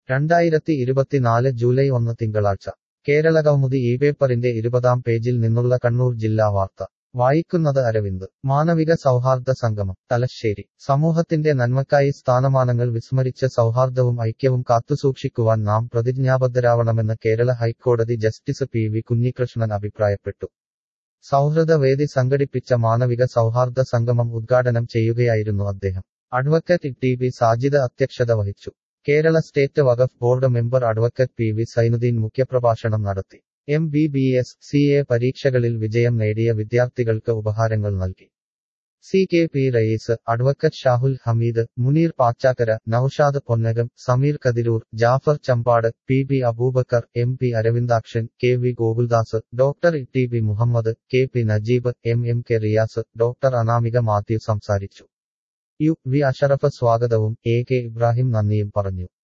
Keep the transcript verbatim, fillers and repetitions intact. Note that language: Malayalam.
രണ്ടായിരത്തി ഇരുപത്തിനാല് ജൂലൈ ഒന്ന് തിങ്കളാഴ്ച കേരളകൗമുദി ഈ പേപ്പറിന്റെ ഇരുപതാം പേജിൽ നിന്നുള്ള കണ്ണൂർ ജില്ലാ വാർത്ത വായിക്കുന്നത് അരവിന്ദ് മാനവിക സൗഹാർദ്ദ സംഗമം തലശ്ശേരി സമൂഹത്തിന്റെ നന്മക്കായി സ്ഥാനമാനങ്ങൾ വിസ്മരിച്ച് സൗഹാർദ്ദവും ഐക്യവും കാത്തുസൂക്ഷിക്കുവാൻ നാം പ്രതിജ്ഞാബദ്ധരാവണമെന്ന് കേരള ഹൈക്കോടതി ജസ്റ്റിസ് പി വി കുഞ്ഞികൃഷ്ണൻ അഭിപ്രായപ്പെട്ടു. സൗഹൃദ വേദി സംഘടിപ്പിച്ച മാനവിക സൗഹാർദ്ദ സംഗമം ഉദ്ഘാടനം ചെയ്യുകയായിരുന്നു അദ്ദേഹം. അഡ്വക്കറ്റ് ടി ബി സാജിദ് അധ്യക്ഷത വഹിച്ചു. Kerala state Waqf board member advocate P V Zainuddin മുഖ്യപ്രഭാഷണം നടത്തി. M B B S, C A പരീക്ഷകളിൽ വിജയം നേടിയ വിദ്യാർത്ഥികൾക്ക് ഉപഹാരങ്ങൾ നൽകി. C K P Rayees, advocate Shahul Hameed, Muneer Pachakkara, Noushad Ponnakam, Sameer Kathiroor, Jafar Champad, P B Aboobacker, M P Aravindakshan, K V Gokuldas, doctor T B Muhammad, K P Najeeb, M M K Riyas, doctor Anamika Mathew സംസാരിച്ചു. യു വി അഷറഫ് സ്വാഗതവും എ കെ ഇബ്രാഹിം നന്ദിയും പറഞ്ഞു.